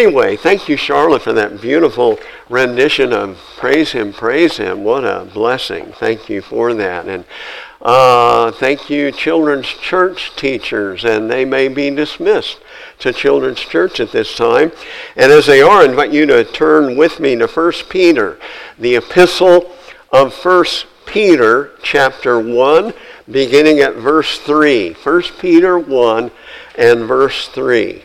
anyway, thank you, Charlotte, for that beautiful rendition of Praise Him, Praise Him. What a blessing. Thank you for that. And thank you, children's church teachers, and they may be dismissed to children's church at this time. And as they are, I invite you to turn with me to 1 Peter, the epistle of 1 Peter, chapter 1, beginning at verse 3. 1 Peter 1 and verse 3.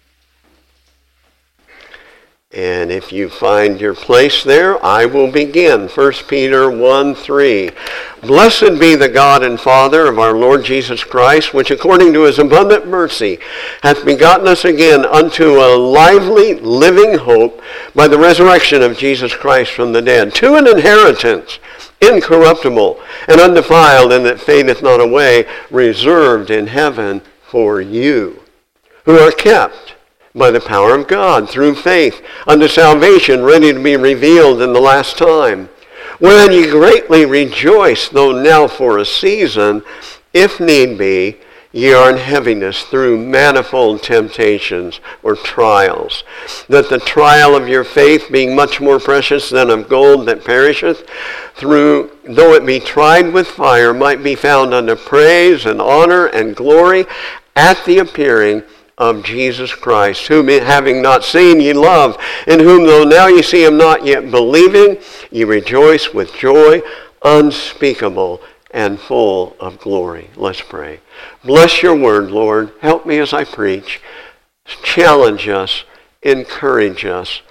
And if you find your place there, I will begin. 1 Peter 1:3. Blessed be the God and Father of our Lord Jesus Christ, which according to his abundant mercy hath begotten us again unto a lively, living hope by the resurrection of Jesus Christ from the dead, to an inheritance incorruptible and undefiled, and that fadeth not away, reserved in heaven for you, who are kept by the power of God, through faith, unto salvation, ready to be revealed in the last time. Wherein ye greatly rejoice, though now for a season, if need be, ye are in heaviness through manifold temptations or trials, that the trial of your faith, being much more precious than of gold that perisheth, though it be tried with fire, might be found unto praise and honor and glory at the appearing of Jesus Christ, whom having not seen ye love, in whom though now ye see him not, yet believing, ye rejoice with joy unspeakable and full of glory. Let's pray. Bless your word, Lord. Help me as I preach. Challenge us. Encourage us.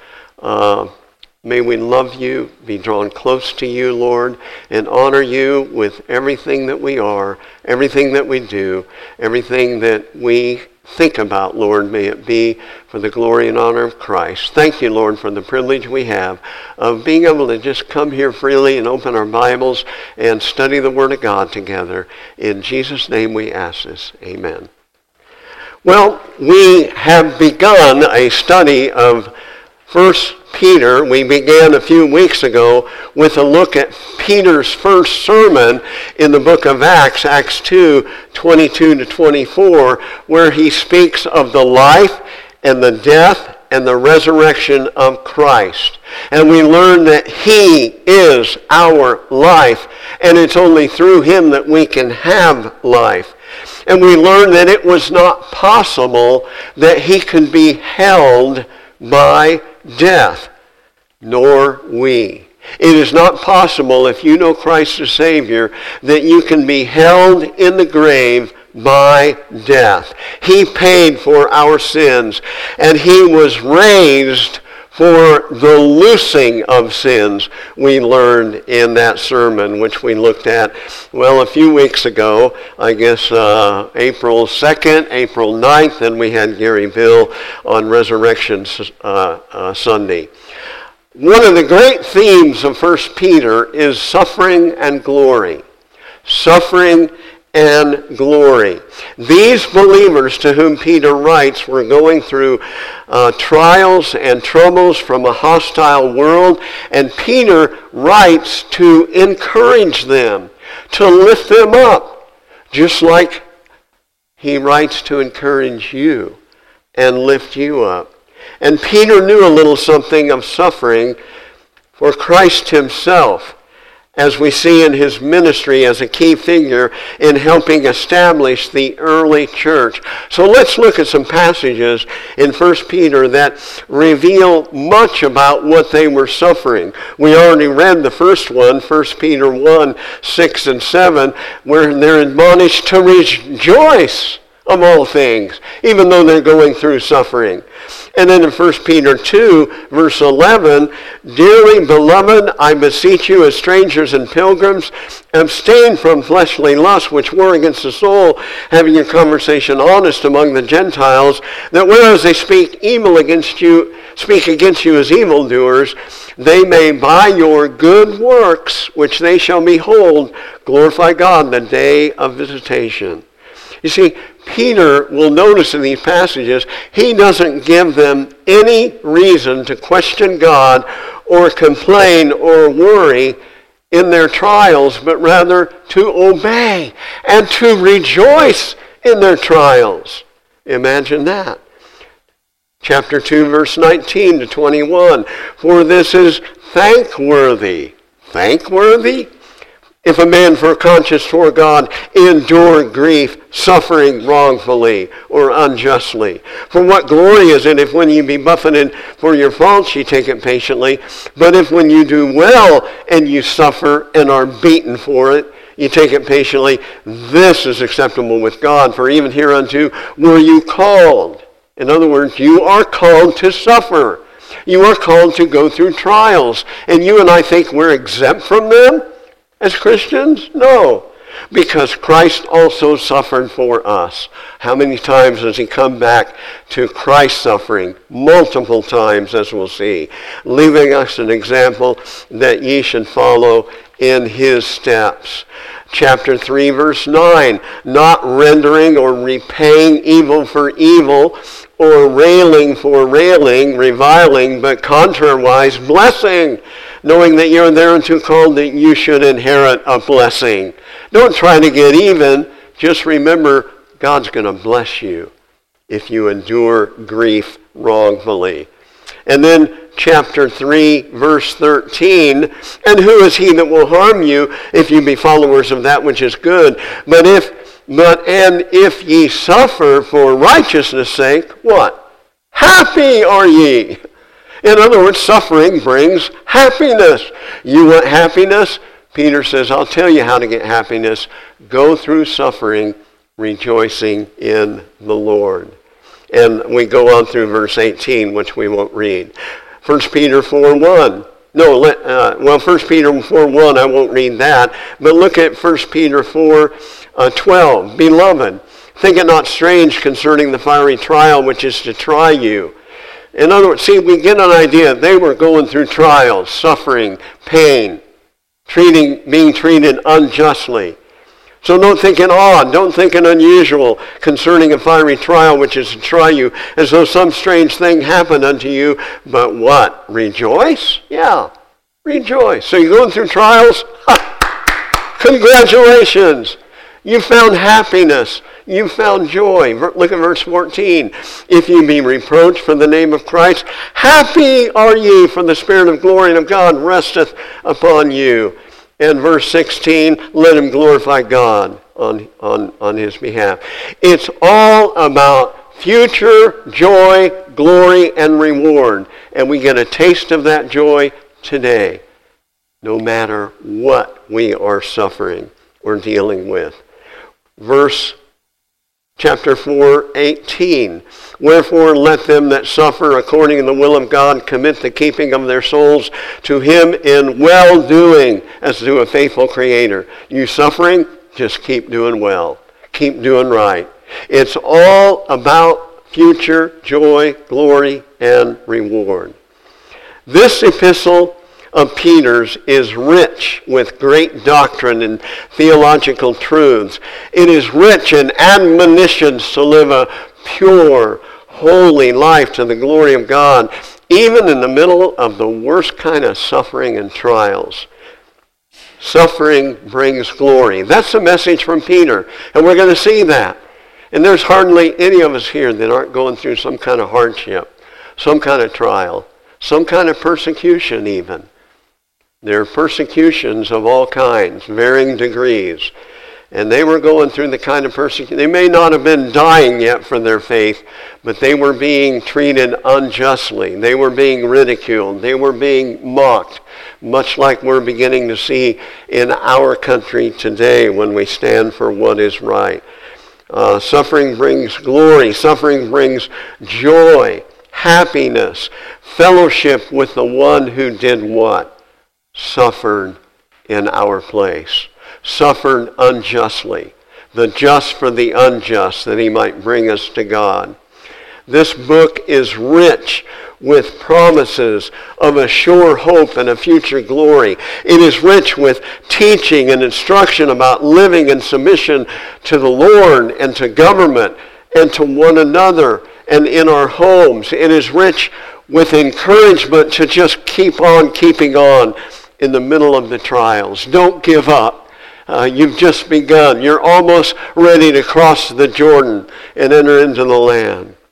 May we love you, be drawn close to you, Lord, and honor you with everything that we are, everything that we do, everything that we think about, Lord. May it be for the glory and honor of Christ. Thank you, Lord, for the privilege we have of being able to just come here freely and open our Bibles and study the Word of God together. In Jesus' name we ask this. Amen. Well, we have begun a study of 1 Peter. We began a few weeks ago with a look at Peter's first sermon in the book of Acts, Acts 2, 22 to 24, where he speaks of the life and the death and the resurrection of Christ. And we learn that he is our life, and it's only through him that we can have life. And we learn that it was not possible that he could be held by death, nor we. It is not possible, if you know Christ as Savior, that you can be held in the grave by death. He paid for our sins, and he was raised for the loosing of sins, we learned in that sermon, which we looked at, well, a few weeks ago, I guess April 2nd, April 9th, and we had Gary Bill on Resurrection Sunday. One of the great themes of 1 Peter is suffering and glory. Suffering and glory. These believers to whom Peter writes were going through trials and troubles from a hostile world, and Peter writes to encourage them, to lift them up, just like he writes to encourage you and lift you up. And Peter knew a little something of suffering for Christ himself, as we see in his ministry as a key figure in helping establish the early church. So let's look at some passages in 1 Peter that reveal much about what they were suffering. We already read the first one, 1 Peter 1, 6 and 7, where they're admonished to rejoice of all things, even though they're going through suffering. And then in 1 Peter 2, verse 11, Dearly beloved, I beseech you as strangers and pilgrims, abstain from fleshly lusts which war against the soul, having your conversation honest among the Gentiles, that whereas they speak against you as evildoers, they may by your good works, which they shall behold, glorify God in the day of visitation. You see, Peter will notice in these passages, he doesn't give them any reason to question God or complain or worry in their trials, but rather to obey and to rejoice in their trials. Imagine that. Chapter 2, verse 19 to 21. For this is thankworthy. Thankworthy? If a man for conscience toward God endure grief, suffering wrongfully or unjustly. For what glory is it if when you be buffeted for your faults you take it patiently? But if when you do well and you suffer and are beaten for it, you take it patiently, this is acceptable with God. For even hereunto were you called. In other words, you are called to suffer. You are called to go through trials. And you and I think we're exempt from them as Christians? No. Because Christ also suffered for us. How many times has he come back to Christ's suffering? Multiple times, as we'll see. Leaving us an example that ye should follow in his steps. Chapter 3, verse 9. Not rendering or repaying evil for evil, or railing for railing, reviling, but contrariwise blessing, knowing that you're thereunto called that you should inherit a blessing. Don't try to get even. Just remember, God's going to bless you if you endure grief wrongfully. And then chapter 3, verse 13, and who is he that will harm you if you be followers of that which is good? But if ye suffer for righteousness' sake, what? Happy are ye. In other words, suffering brings happiness. You want happiness? Peter says, I'll tell you how to get happiness. Go through suffering, rejoicing in the Lord. And we go on through verse 18, which we won't read. 1 Peter 4:1. 1 Peter 4:1, I won't read that. But look at 1 Peter 4:12. Beloved, think it not strange concerning the fiery trial which is to try you. In other words, see, we get an idea. They were going through trials, suffering, pain, being treated unjustly. So don't think it odd, don't think it unusual concerning a fiery trial which is to try you, as though some strange thing happened unto you. But what? Rejoice? Yeah, rejoice. So you're going through trials? Congratulations! You found happiness. You found joy. Look at verse 14. If ye be reproached for the name of Christ, happy are ye, for the Spirit of glory and of God resteth upon you. And verse 16, let him glorify God on his behalf. It's all about future joy, glory, and reward. And we get a taste of that joy today, no matter what we are suffering or dealing with. Chapter 4:18. Wherefore let them that suffer according to the will of God commit the keeping of their souls to him in well-doing, as to a faithful Creator. You suffering? Just keep doing well. Keep doing right. It's all about future joy, glory, and reward. This epistle of Peter's is rich with great doctrine and theological truths. It is rich in admonitions to live a pure, holy life to the glory of God, even in the middle of the worst kind of suffering and trials. Suffering brings glory. That's the message from Peter, and we're going to see that. And there's hardly any of us here that aren't going through some kind of hardship, some kind of trial, some kind of persecution even. There are persecutions of all kinds, varying degrees. And they were going through the kind of persecution. They may not have been dying yet for their faith, but they were being treated unjustly. They were being ridiculed. They were being mocked, much like we're beginning to see in our country today when we stand for what is right. Suffering brings glory. Suffering brings joy, happiness, fellowship with the one who did what? Suffered in our place, suffered unjustly, the just for the unjust, that he might bring us to God. This book is rich with promises of a sure hope and a future glory. It is rich with teaching and instruction about living in submission to the Lord and to government and to one another and in our homes. It is rich with encouragement to just keep on keeping on in the middle of the trials. Don't give up. You've just begun. You're almost ready to cross the Jordan and enter into the land.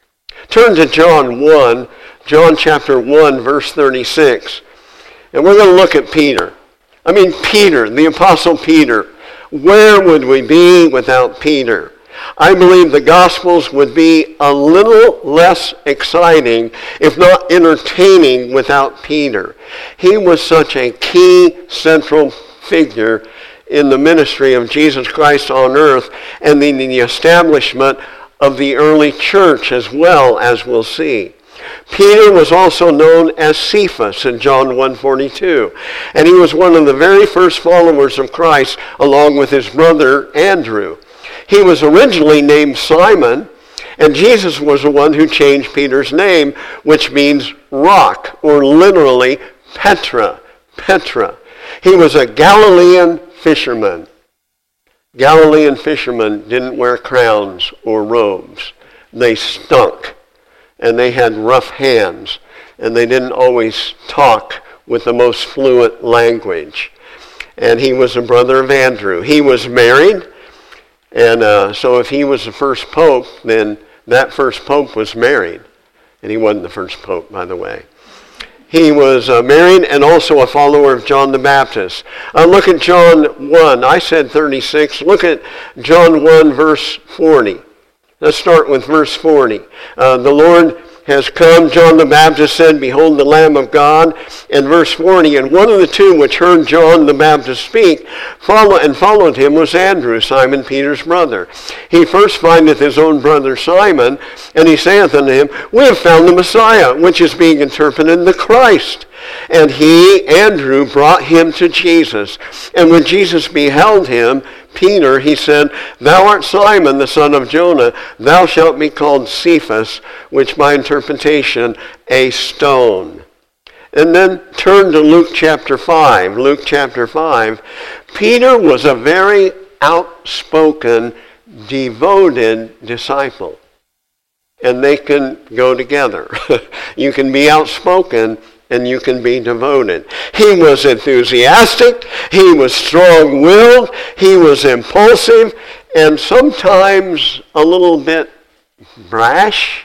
Turn to John 1, John chapter 1, verse 36. And we're going to look at Peter. Peter, the Apostle Peter. Where would we be without Peter? I believe the Gospels would be a little less exciting, if not entertaining, without Peter. He was such a key central figure in the ministry of Jesus Christ on earth and in the establishment of the early church as well, as we'll see. Peter was also known as Cephas in John 1:42, and he was one of the very first followers of Christ along with his brother Andrew. He was originally named Simon, and Jesus was the one who changed Peter's name, which means rock, or literally Petra. He was a Galilean fisherman. Galilean fishermen didn't wear crowns or robes. They stunk, and they had rough hands, and they didn't always talk with the most fluent language. And he was a brother of Andrew. He was married, and so if he was the first pope, then that first pope was married. And he wasn't the first pope, by the way. He was married and also a follower of John the Baptist. Look at John 1. I said 36. Look at John 1, verse 40. Let's start with verse 40. The Lord has come, John the Baptist said, "Behold the Lamb of God." And verse 40, and one of the two which heard John the Baptist speak followed him was Andrew, Simon Peter's brother. He first findeth his own brother Simon, and he saith unto him, "We have found the Messiah," which is being interpreted the Christ. And he, Andrew, brought him to Jesus. And when Jesus beheld him, Peter, he said, "Thou art Simon, the son of Jonah. Thou shalt be called Cephas," which by interpretation, a stone. And then turn to Luke chapter 5. Luke chapter 5. Peter was a very outspoken, devoted disciple. And they can go together. You can be outspoken and you can be devoted. He was enthusiastic, he was strong-willed, he was impulsive, and sometimes a little bit brash.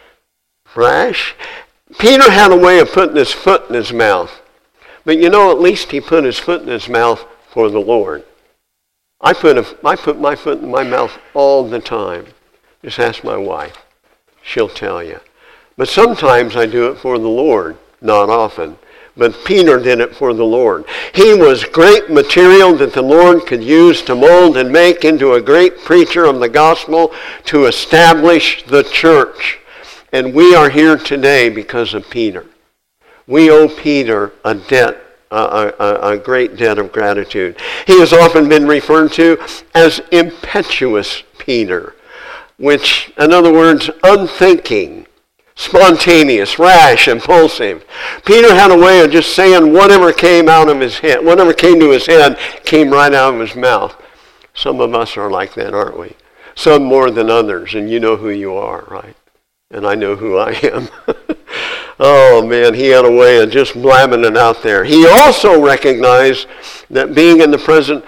Peter had a way of putting his foot in his mouth. But at least he put his foot in his mouth for the Lord. I put my foot in my mouth all the time. Just ask my wife. She'll tell you. But sometimes I do it for the Lord. Not often. But Peter did it for the Lord. He was great material that the Lord could use to mold and make into a great preacher of the gospel to establish the church. And we are here today because of Peter. We owe Peter a debt, a great debt of gratitude. He has often been referred to as impetuous Peter, which, in other words, unthinking, spontaneous, rash, impulsive. Peter had a way of just saying whatever came out of his head, whatever came to his head came right out of his mouth. Some of us are like that, aren't we? Some more than others, and you know who you are, right? And I know who I am. Oh man, he had a way of just blabbing it out there. He also recognized being in the presence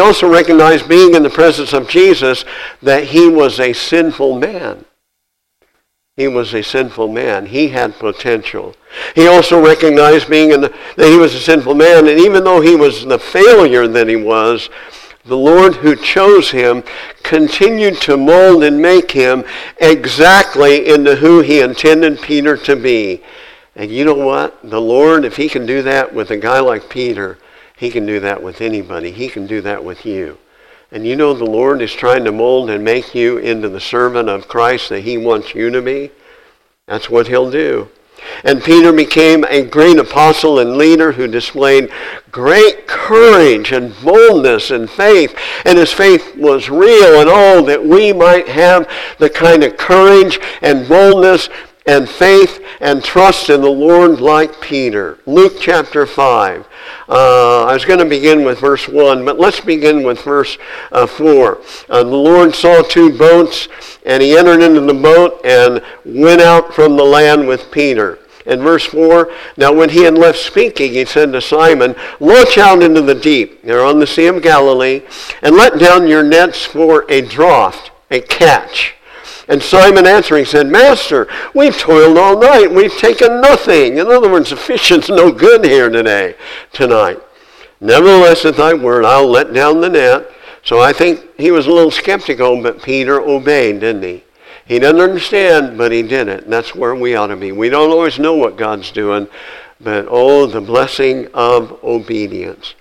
of Jesus, that he was a sinful man. He was a sinful man. He had potential. He also recognized that he was a sinful man, and even though he was the failure that he was, the Lord who chose him continued to mold and make him exactly into who he intended Peter to be. And you know what? The Lord, if he can do that with a guy like Peter, he can do that with anybody. He can do that with you. And you know the Lord is trying to mold and make you into the servant of Christ that he wants you to be. That's what he'll do. And Peter became a great apostle and leader who displayed great courage and boldness and faith. And his faith was real, and oh, that we might have the kind of courage and boldness and faith and trust in the Lord like Peter. Luke chapter 5. I was going to begin with verse 1, but let's begin with verse 4. The Lord saw two boats, and he entered into the boat and went out from the land with Peter. And verse 4, now when he had left speaking, he said to Simon, "Launch out into the deep," they're on the Sea of Galilee, "and let down your nets for a draught," a catch. And Simon answering said, Master, we've toiled all night. We've taken nothing. In other words, the fishing's no good here tonight. Nevertheless, at thy word, I'll let down the net. So I think he was a little skeptical, but Peter obeyed, didn't he? He didn't understand, but he did it. And that's where we ought to be. We don't always know what God's doing, but oh, the blessing of obedience.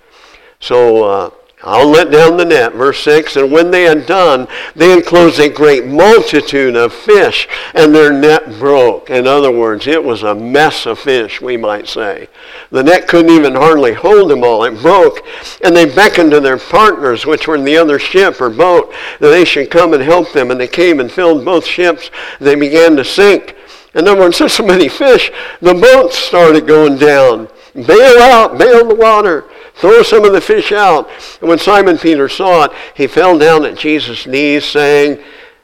So I'll let down the net. Verse 6, and when they had done, they enclosed a great multitude of fish, and their net broke. In other words, it was a mess of fish, we might say. The net couldn't even hardly hold them all. It broke. And they beckoned to their partners, which were in the other ship or boat, that they should come and help them. And they came and filled both ships. They began to sink. In other words, there's so many fish, the boats started going down. Bail out, bail the water. Throw some of the fish out. And when Simon Peter saw it, he fell down at Jesus' knees, saying,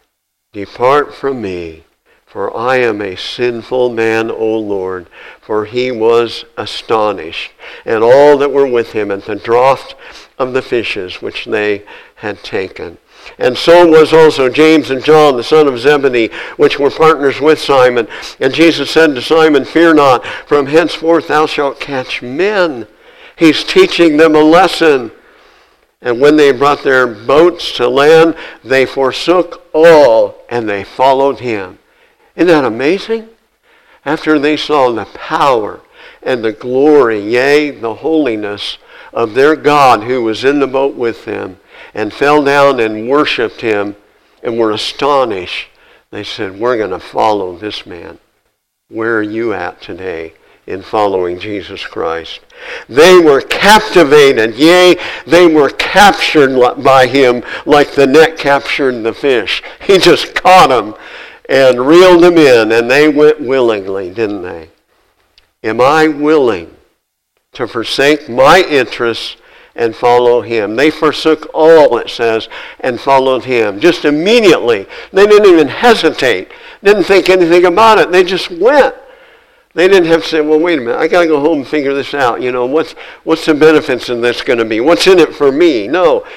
Depart from me, for I am a sinful man, O Lord. For he was astonished, and all that were with him at the draught of the fishes which they had taken. And so was also James and John, the son of Zebedee, which were partners with Simon. And Jesus said to Simon, Fear not, from henceforth thou shalt catch men. He's teaching them a lesson. And when they brought their boats to land, they forsook all, and they followed him. Isn't that amazing? After they saw the power and the glory, yea, the holiness of their God who was in the boat with them, and fell down and worshiped him, and were astonished, they said, we're going to follow this man. Where are you at today in following Jesus Christ? They were captivated, yea, they were captured by him like the net captured the fish. He just caught them and reeled them in, and they went willingly, didn't they? Am I willing to forsake my interests and follow him? They forsook all, it says, and followed him. Just immediately. They didn't even hesitate. Didn't think anything about it. They just went. They didn't have to say, well, wait a minute, I got to go home and figure this out. You know, what's the benefits of this going to be? What's in it for me? No.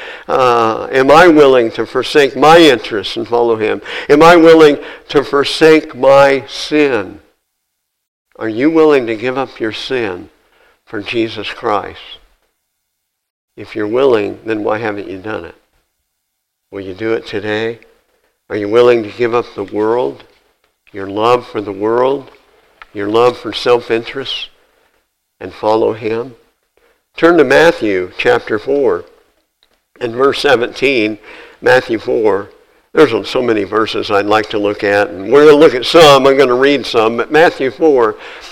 Am I willing to forsake my interests and follow him? Am I willing to forsake my sin? Are you willing to give up your sin for Jesus Christ? If you're willing, then why haven't you done it? Will you do it today? Are you willing to give up the world, your love for the world, your love for self-interest, and follow him? Turn to Matthew chapter 4 and verse 17. Matthew 4. There's so many verses I'd like to look at, and we're going to look at some. I'm going to read some, but Matthew 4,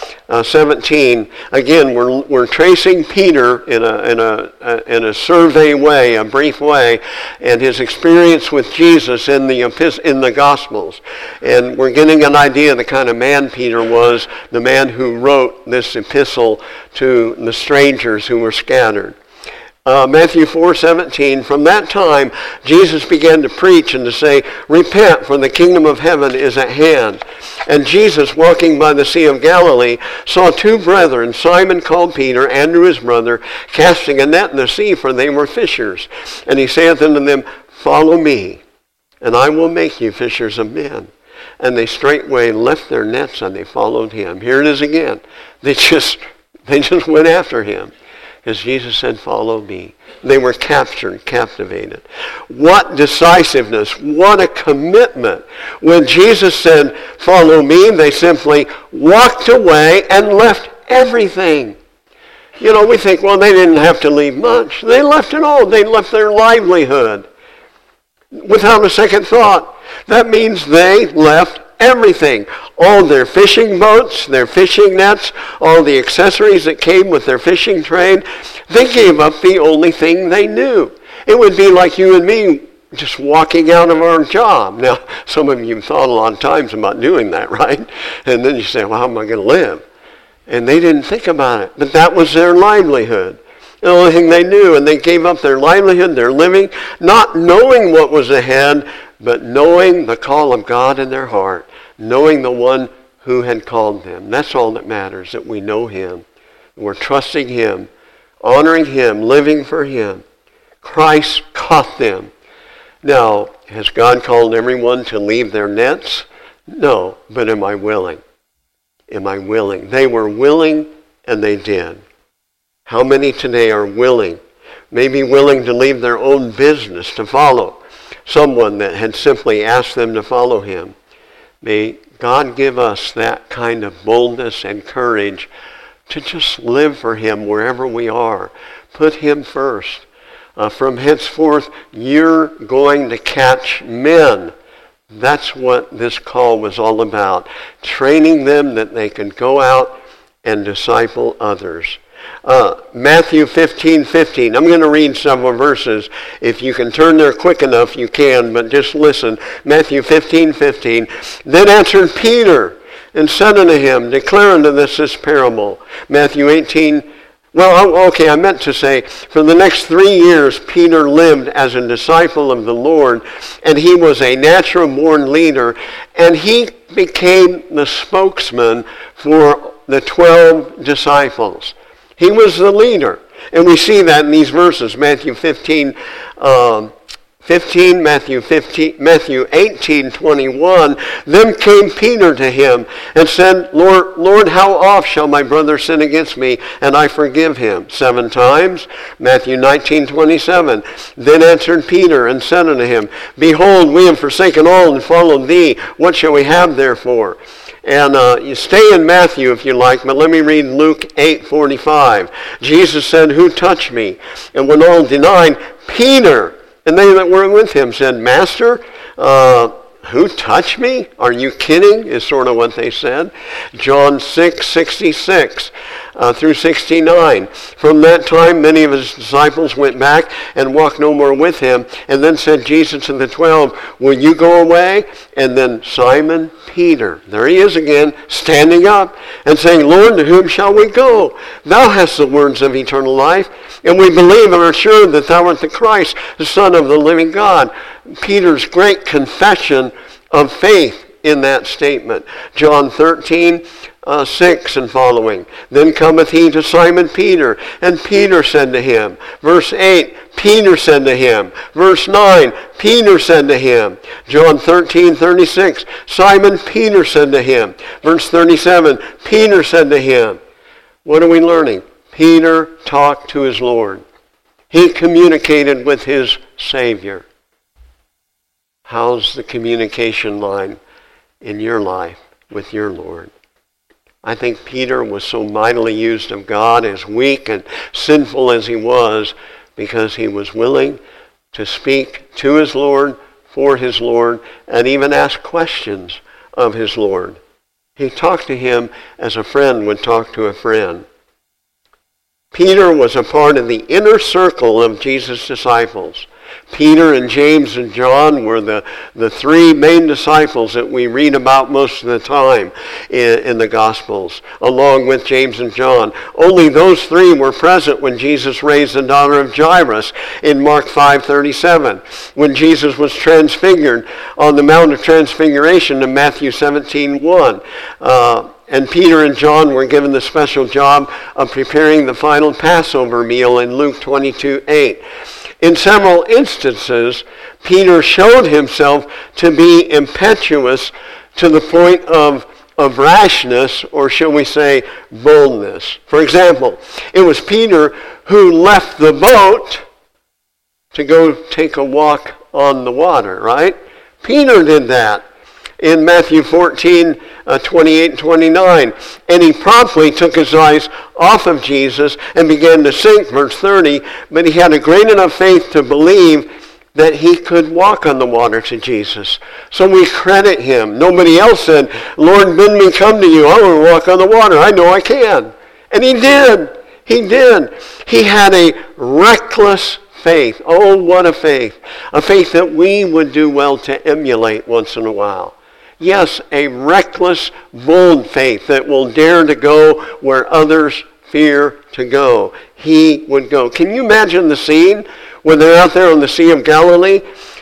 17. Again, we're tracing Peter in a survey way, a brief way, and his experience with Jesus in the Gospels, and we're getting an idea of the kind of man Peter was, the man who wrote this epistle to the strangers who were scattered. Matthew 4:17, from that time Jesus began to preach and to say, Repent, for the kingdom of heaven is at hand. And Jesus, walking by the Sea of Galilee, saw two brethren, Simon called Peter, Andrew his brother, casting a net in the sea, for they were fishers. And he saith unto them, Follow me, and I will make you fishers of men. And they straightway left their nets, and they followed him. Here it is again. They just went after him. As Jesus said, follow me. They were captured, captivated. What decisiveness, what a commitment. When Jesus said, follow me, they simply walked away and left everything. You know, we think, well, they didn't have to leave much. They left it all. They left their livelihood without a second thought. That means they left everything. All their fishing boats, their fishing nets, all the accessories that came with their fishing trade. They gave up the only thing they knew. It would be like you and me just walking out of our job. Now, some of you have thought a lot of times about doing that, right? And then you say, well, how am I going to live? And they didn't think about it. But that was their livelihood. The only thing they knew. And they gave up their livelihood, their living, not knowing what was ahead, but knowing the call of God in their heart, knowing the one who had called them. That's all that matters, that we know him. We're trusting him, honoring him, living for him. Christ caught them. Now, Has God called everyone to leave their nets? No, but am I willing? Am I willing? They were willing and they did. How many today are willing? Maybe willing to leave their own business to follow someone that had simply asked them to follow him. May God give us that kind of boldness and courage to just live for him wherever we are. Put him first. From henceforth, you're going to catch men. That's what this call was all about. Training them that they can go out and disciple others. Matthew 15:15. I'm going to read several verses. If you can turn there quick enough, you can, but just listen. Matthew 15:15. Then answered Peter and said unto him, declare unto this parable. Matthew 18. Well, okay, I meant to say, for the next 3 years, Peter lived as a disciple of the Lord, and he was a natural-born leader, and he became the spokesman for the 12 disciples. He was the leader, and we see that in these verses, Matthew 15, Matthew 18:21. Then came Peter to him and said, Lord, how oft shall my brother sin against me, and I forgive him? 7 times. Matthew 19:27. Then answered Peter and said unto him, behold, we have forsaken all and followed thee. What shall we have therefore? And you stay in Matthew if you like, but let me read Luke 8:45. Jesus said, who touched me? And when all denied, Peter and they that were with him said, Master, who touched me? Are you kidding? Is sort of what they said. John 6:66 through 69. From that time, many of his disciples went back and walked no more with him. And then said Jesus to the 12, will you go away? And then Simon Peter, there he is again, standing up and saying, Lord, to whom shall we go? Thou hast the words of eternal life, and we believe and are sure that thou art the Christ, the Son of the living God. Peter's great confession of faith in that statement. John 13:6 and following. Then cometh he to Simon Peter, and Peter said to him. Verse 8, Peter said to him. Verse 9, Peter said to him. John 13:36, Simon Peter said to him. Verse 37, Peter said to him. What are we learning? Peter talked to his Lord. He communicated with his Savior. How's the communication line in your life with your Lord? I think Peter was so mightily used of God, as weak and sinful as he was, because he was willing to speak to his Lord, for his Lord, and even ask questions of his Lord. He talked to him as a friend would talk to a friend. Peter was a part of the inner circle of Jesus' disciples. Peter and James and John were the 3 main disciples that we read about most of the time in the Gospels, along with James and John. Only those 3 were present when Jesus raised the daughter of Jairus in Mark 5:37, when Jesus was transfigured on the Mount of Transfiguration in Matthew 17:1. And Peter and John were given the special job of preparing the final Passover meal in Luke 22:8. In several instances, Peter showed himself to be impetuous to the point of rashness, or shall we say boldness. For example, it was Peter who left the boat to go take a walk on the water, right? Peter did that. In Matthew 14:28 and 29. And he promptly took his eyes off of Jesus and began to sink, verse 30. But he had a great enough faith to believe that he could walk on the water to Jesus. So we credit him. Nobody else said, Lord, bid me come to you. I want to walk on the water. I know I can. And he did. He did. He had a reckless faith. Oh, what a faith. A faith that we would do well to emulate once in a while. Yes, a reckless, bold faith that will dare to go where others fear to go. He would go. Can you imagine the scene when they're out there on the Sea of Galilee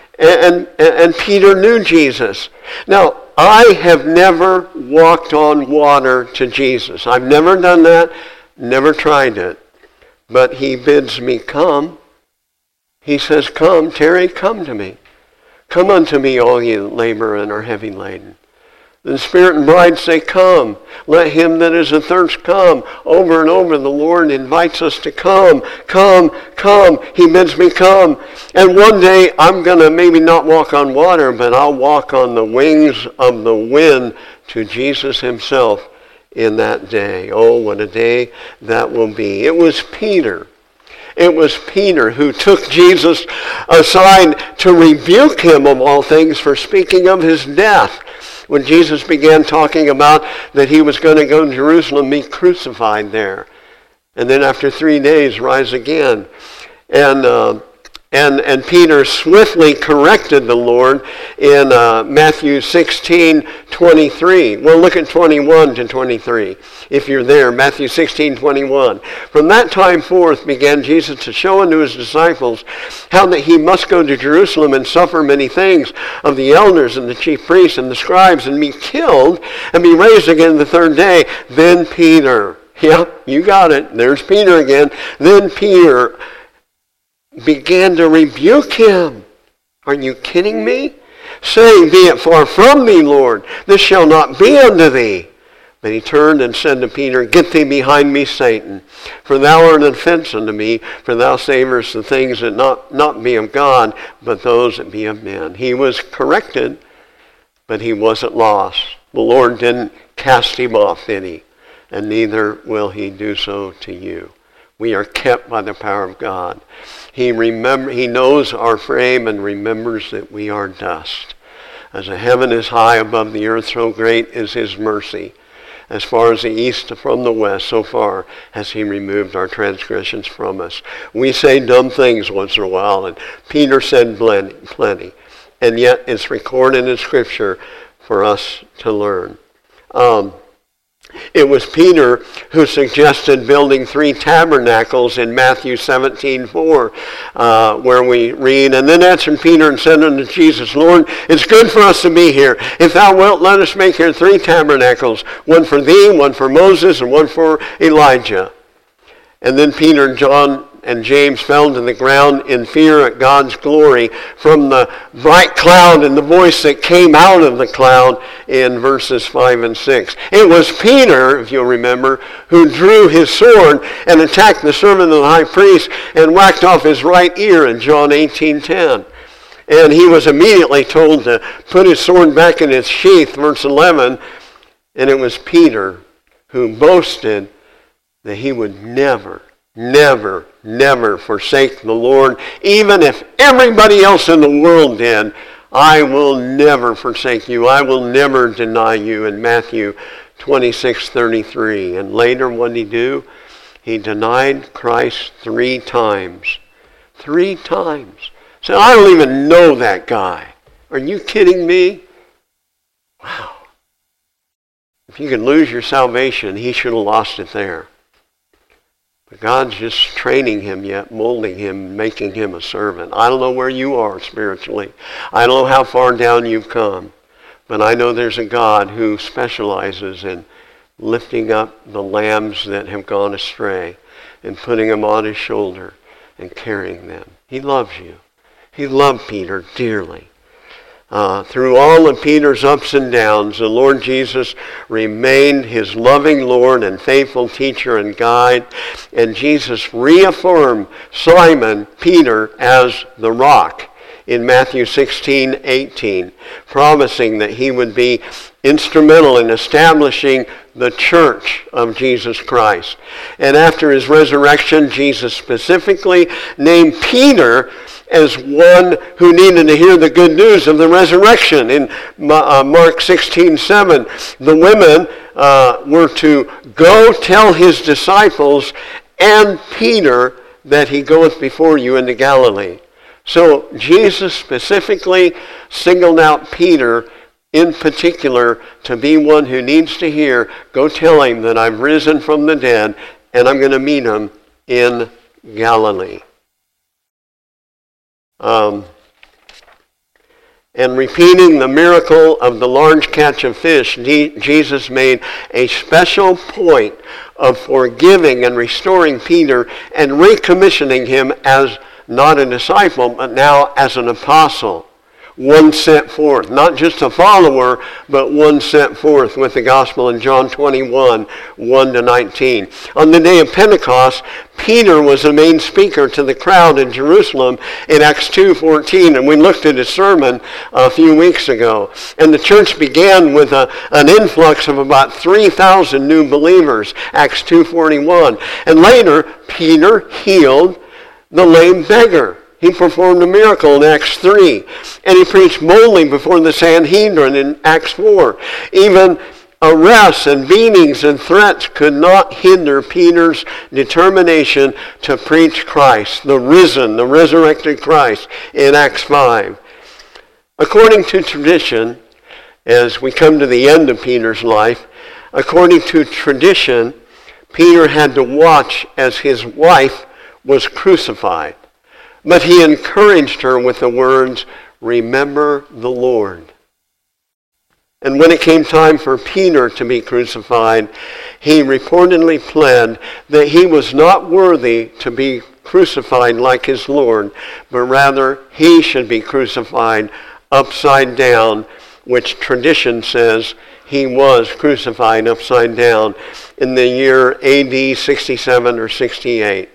and Peter knew Jesus? Now, I have never walked on water to Jesus. I've never done that, never tried it. But he bids me come. He says, come, Terry, come to me. Come unto me, all ye that labor and are heavy laden. The Spirit and bride say, come. Let him that is athirst come. Over and over the Lord invites us to come. Come, come. He bids me come. And one day I'm going to maybe not walk on water, but I'll walk on the wings of the wind to Jesus himself in that day. Oh, what a day that will be. It was Peter. It was Peter who took Jesus aside to rebuke him of all things for speaking of his death. When Jesus began talking about that he was going to go to Jerusalem, be crucified there. And then after 3 days, rise again. And Peter swiftly corrected the Lord in Matthew 16:23. Well, look at 21 to 23. If you're there, Matthew 16:21. From that time forth began Jesus to show unto his disciples how that he must go to Jerusalem and suffer many things of the elders and the chief priests and the scribes, and be killed and be raised again the third day. Then Peter, yeah, you got it. There's Peter again. Then Peter began to rebuke him. Are you kidding me? Saying, be it far from thee, Lord. This shall not be unto thee. But he turned and said to Peter, get thee behind me, Satan. For thou art an offense unto me, for thou savorest the things that not be of God, but those that be of men. He was corrected, but he wasn't lost. The Lord didn't cast him off, did he? And neither will he do so to you. We are kept by the power of God. He knows our frame and remembers that we are dust. As the heaven is high above the earth, so great is his mercy. As far as the east from the west, so far has he removed our transgressions from us. We say dumb things once in a while, and Peter said plenty. And yet it's recorded in Scripture for us to learn. It was Peter who suggested building 3 tabernacles in Matthew 17:4, where we read, and then answered Peter and said unto Jesus, Lord, it's good for us to be here. If thou wilt, let us make here 3 tabernacles, one for thee, one for Moses, and one for Elijah. And then Peter and John and James fell to the ground in fear at God's glory from the bright cloud and the voice that came out of the cloud in verses 5 and 6. It was Peter, if you'll remember, who drew his sword and attacked the servant of the high priest and whacked off his right ear in John 18:10. And he was immediately told to put his sword back in its sheath, verse 11. And it was Peter who boasted that he would never forsake the Lord. Even if everybody else in the world did, I will never forsake you. I will never deny you, in Matthew 26:33. And later what did he do? He denied Christ 3 times. 3 times. So I don't even know that guy. Are you kidding me? Wow. If you could lose your salvation, he should have lost it there. But God's just training him yet, molding him, making him a servant. I don't know where you are spiritually. I don't know how far down you've come. But I know there's a God who specializes in lifting up the lambs that have gone astray and putting them on his shoulder and carrying them. He loves you. He loved Peter dearly. Through all of Peter's ups and downs, the Lord Jesus remained his loving Lord and faithful teacher and guide. And Jesus reaffirmed Simon Peter as the rock in Matthew 16:18, promising that he would be instrumental in establishing the church of Jesus Christ. And after his resurrection, Jesus specifically named Peter as one who needed to hear the good news of the resurrection. In Mark 16:7, the women were to go tell his disciples and Peter that he goeth before you into Galilee. So Jesus specifically singled out Peter in particular to be one who needs to hear, go tell him that I've risen from the dead and I'm going to meet him in Galilee. And repeating the miracle of the large catch of fish, Jesus made a special point of forgiving and restoring Peter and recommissioning him as not a disciple, but now as an apostle. One sent forth, not just a follower, but one sent forth with the gospel in John 21, 1-19. On the day of Pentecost, Peter was the main speaker to the crowd in Jerusalem in Acts 2:14, and we looked at his sermon a few weeks ago. And the church began with an influx of about 3,000 new believers, Acts 2:41. And later, Peter healed the lame beggar. He performed a miracle in Acts 3. And he preached boldly before the Sanhedrin in Acts 4. Even arrests and beatings and threats could not hinder Peter's determination to preach Christ, the risen, the resurrected Christ, in Acts 5. According to tradition, as we come to the end of Peter's life, according to tradition, Peter had to watch as his wife was crucified. But he encouraged her with the words, "Remember the Lord." And when it came time for Peter to be crucified, he reportedly pled that he was not worthy to be crucified like his Lord, but rather he should be crucified upside down, which tradition says he was crucified upside down in the year AD 67 or 68.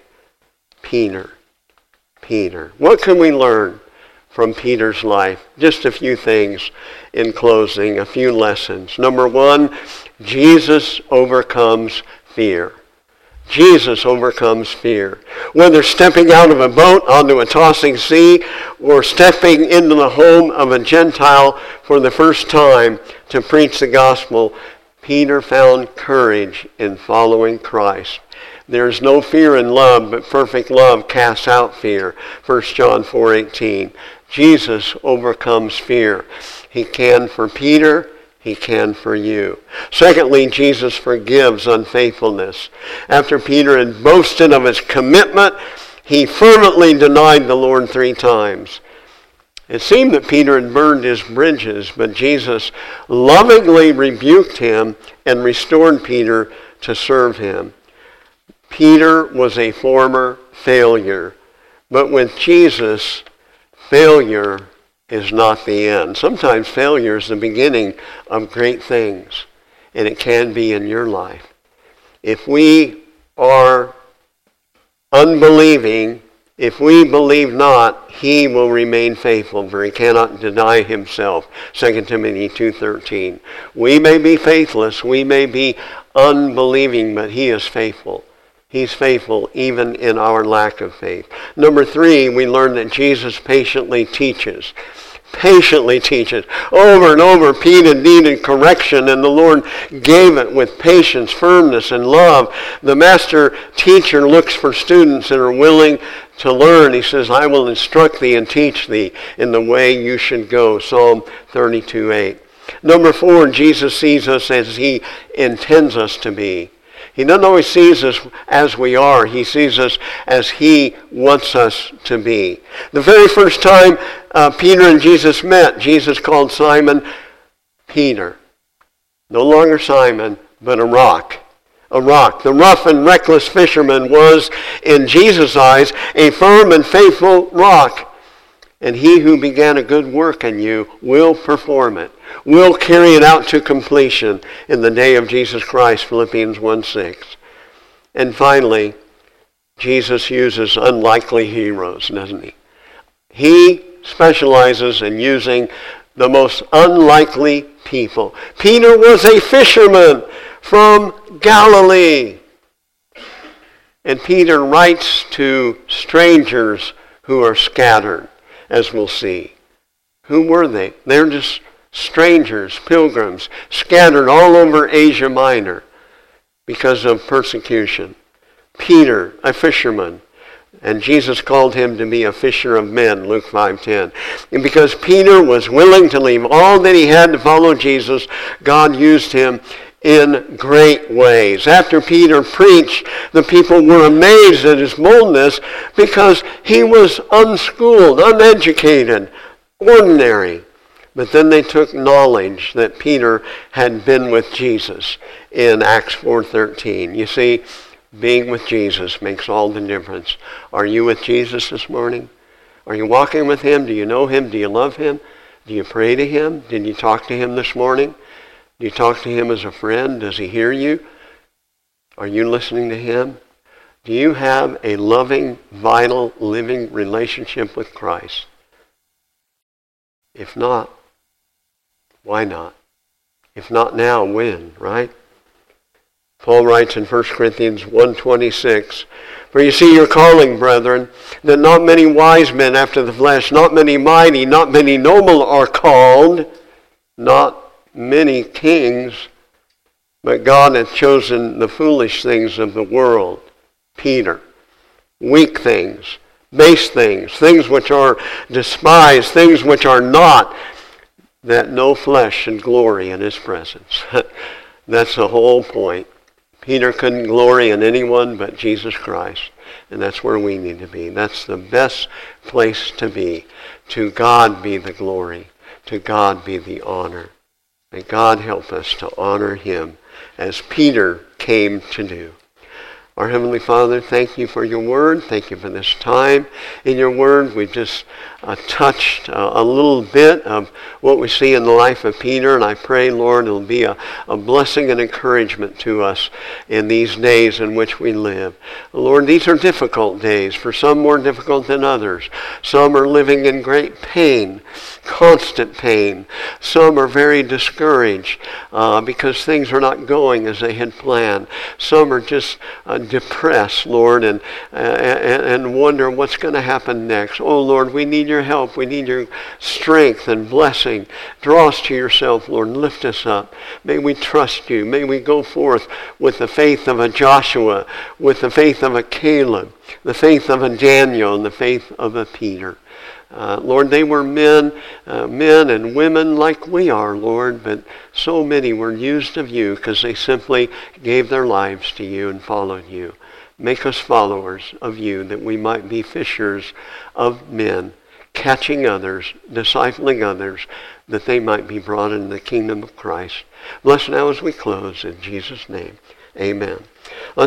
Peter. What can we learn from Peter's life? Just a few things in closing, a few lessons. Number one, Jesus overcomes fear. Jesus overcomes fear. Whether stepping out of a boat onto a tossing sea or stepping into the home of a Gentile for the first time to preach the gospel, Peter found courage in following Christ. There's no fear in love, but perfect love casts out fear. 1 John 4:18. Jesus overcomes fear. He can for Peter. He can for you. Secondly, Jesus forgives unfaithfulness. After Peter had boasted of his commitment, he fervently denied the Lord 3 times. It seemed that Peter had burned his bridges, but Jesus lovingly rebuked him and restored Peter to serve him. Peter was a former failure, but with Jesus, failure is not the end. Sometimes failure is the beginning of great things, and it can be in your life. If we are unbelieving, if we believe not, he will remain faithful, for he cannot deny himself. 2 Timothy 2:13. We may be faithless, we may be unbelieving, but he is faithful. He's faithful even in our lack of faith. Number 3, we learn that Jesus patiently teaches. Patiently teaches. Over and over, Peter needed correction, and the Lord gave it with patience, firmness, and love. The master teacher looks for students that are willing to learn. He says, "I will instruct thee and teach thee in the way you should go." Psalm 32:8. Number 4, Jesus sees us as he intends us to be. He doesn't always see us as we are. He sees us as he wants us to be. The very first time Peter and Jesus met, Jesus called Simon Peter. No longer Simon, but a rock. A rock. The rough and reckless fisherman was, in Jesus' eyes, a firm and faithful rock. And he who began a good work in you will perform it, will carry it out to completion in the day of Jesus Christ, Philippians 1:6. And finally, Jesus uses unlikely heroes, doesn't he? He specializes in using the most unlikely people. Peter was a fisherman from Galilee. And Peter writes to strangers who are scattered, as we'll see. Who were they? They're just strangers, pilgrims, scattered all over Asia Minor because of persecution. Peter, a fisherman, and Jesus called him to be a fisher of men, Luke 5:10. And because Peter was willing to leave all that he had to follow Jesus, God used him in great ways. After Peter preached, the people were amazed at his boldness because he was unschooled, uneducated, ordinary. But then they took knowledge that Peter had been with Jesus in Acts 4:13. You see, being with Jesus makes all the difference. Are you with Jesus this morning? Are you walking with him? Do you know him? Do you love him? Do you pray to him? Did you talk to him this morning? Do you talk to him as a friend? Does he hear you? Are you listening to him? Do you have a loving, vital, living relationship with Christ? If not, why not? If not now, when, right? Paul writes in 1 Corinthians 1:26, "For you see your calling, brethren, that not many wise men after the flesh, not many mighty, not many noble are called, not many kings, but God hath chosen the foolish things of the world." Peter. Weak things, base things, things which are despised, things which are not, that no flesh should glory in his presence. That's the whole point. Peter couldn't glory in anyone but Jesus Christ. And that's where we need to be. That's the best place to be. To God be the glory. To God be the honor. May God help us to honor him as Peter came to do. Our Heavenly Father, thank you for your word. Thank you for this time in your word. We've just touched a little bit of what we see in the life of Peter, and I pray, Lord, it'll be a blessing and encouragement to us in these days in which we live. Lord, these are difficult days, for some more difficult than others. Some are living in great pain, constant pain. Some are very discouraged because things are not going as they had planned. Some are just depressed, Lord, and wonder what's going to happen next. Oh, Lord, we need your help. We need your strength and blessing. Draw us to yourself, Lord, and lift us up. May we trust you. May we go forth with the faith of a Joshua, with the faith of a Caleb, the faith of a Daniel, and the faith of a Peter. Lord, they were men and women like we are, Lord, but so many were used of you because they simply gave their lives to you and followed you. Make us followers of you that we might be fishers of men, catching others, discipling others, that they might be brought into the kingdom of Christ. Bless now as we close in Jesus' name. Amen.